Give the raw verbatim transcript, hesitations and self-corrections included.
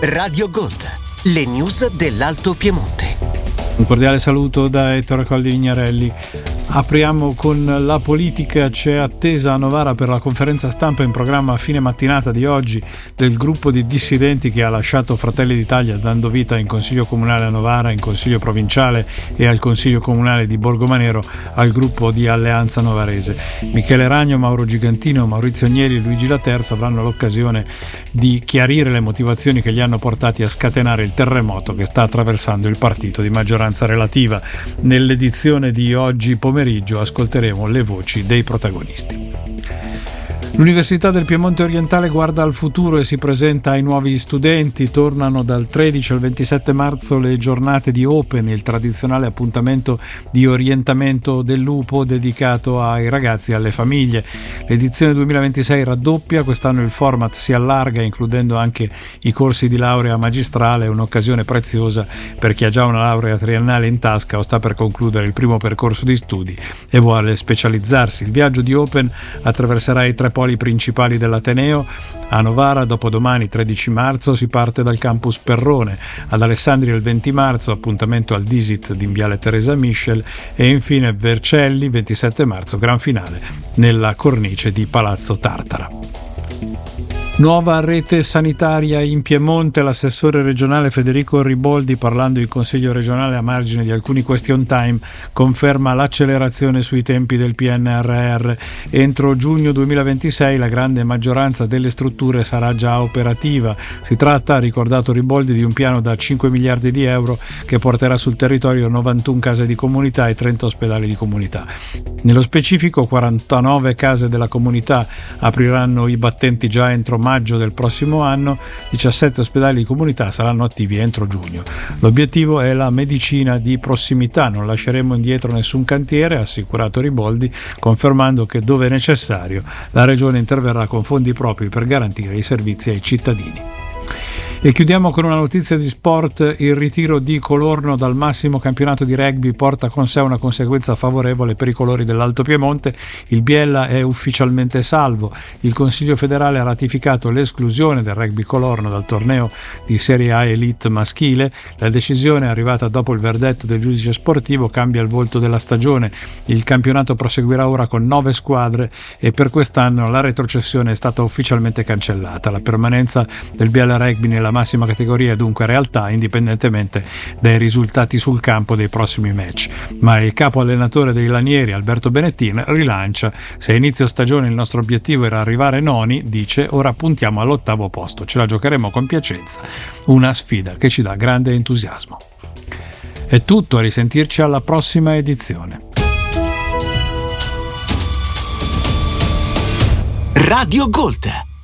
Radio Gold, le news dell'Alto Piemonte. Un cordiale saluto da Ettore Colli Vignarelli. Apriamo con la politica. C'è attesa a Novara per la conferenza stampa in programma a fine mattinata di oggi del gruppo di dissidenti che ha lasciato Fratelli d'Italia, dando vita in Consiglio Comunale a Novara, in Consiglio Provinciale e al Consiglio Comunale di Borgomanero al gruppo di Alleanza Novarese. Michele Ragno, Mauro Gigantino, Maurizio Agnelli e Luigi Laterza avranno l'occasione di chiarire le motivazioni che li hanno portati a scatenare il terremoto che sta attraversando il partito di maggioranza relativa. Nell'edizione di oggi pomeriggio ascolteremo le voci dei protagonisti. L'Università del Piemonte Orientale guarda al futuro e si presenta ai nuovi studenti. Tornano dal tredici al ventisette marzo le giornate di Open, il tradizionale appuntamento di orientamento del lupo dedicato ai ragazzi e alle famiglie. L'edizione duemilaventisei raddoppia, quest'anno il format si allarga includendo anche i corsi di laurea magistrale, un'occasione preziosa per chi ha già una laurea triennale in tasca o sta per concludere il primo percorso di studi e vuole specializzarsi. Il viaggio di Open attraverserà i tre poli principali dell'Ateneo. A Novara dopodomani tredici marzo si parte dal campus Perrone, ad Alessandria il venti marzo appuntamento al Disit di Viale Teresa Michel e infine Vercelli ventisette marzo gran finale nella cornice di Palazzo Tartara. Nuova rete sanitaria in Piemonte. L'assessore regionale Federico Riboldi, parlando in Consiglio regionale a margine di alcuni question time, conferma l'accelerazione sui tempi del P N R R. Entro giugno duemilaventisei la grande maggioranza delle strutture sarà già operativa. Si tratta, ha ricordato Riboldi, di un piano da cinque miliardi di euro che porterà sul territorio novantuno case di comunità e trenta ospedali di comunità. Nello specifico quarantanove case della comunità apriranno i battenti già entro maggio del prossimo anno, diciassette ospedali di comunità saranno attivi entro giugno. L'obiettivo è la medicina di prossimità, non lasceremo indietro nessun cantiere, ha assicurato Riboldi, confermando che dove necessario la Regione interverrà con fondi propri per garantire i servizi ai cittadini. E chiudiamo con una notizia di sport. Il ritiro di Colorno dal massimo campionato di rugby porta con sé una conseguenza favorevole per i colori dell'Alto Piemonte. Il Biella è ufficialmente salvo. Il Consiglio federale ha ratificato l'esclusione del rugby Colorno dal torneo di Serie A Elite maschile. La decisione, arrivata dopo il verdetto del giudice sportivo, cambia il volto della stagione. Il campionato proseguirà ora con nove squadre e per quest'anno la retrocessione è stata ufficialmente cancellata. La permanenza del Biella Rugby nella massima categoria è dunque realtà, indipendentemente dai risultati sul campo dei prossimi match. Ma il capo allenatore dei Lanieri, Alberto Benettin, rilancia: se a inizio stagione il nostro obiettivo era arrivare noni, dice, ora puntiamo all'ottavo posto, ce la giocheremo con piacenza, una sfida che ci dà grande entusiasmo. È tutto, a risentirci alla prossima edizione. Radio Gold,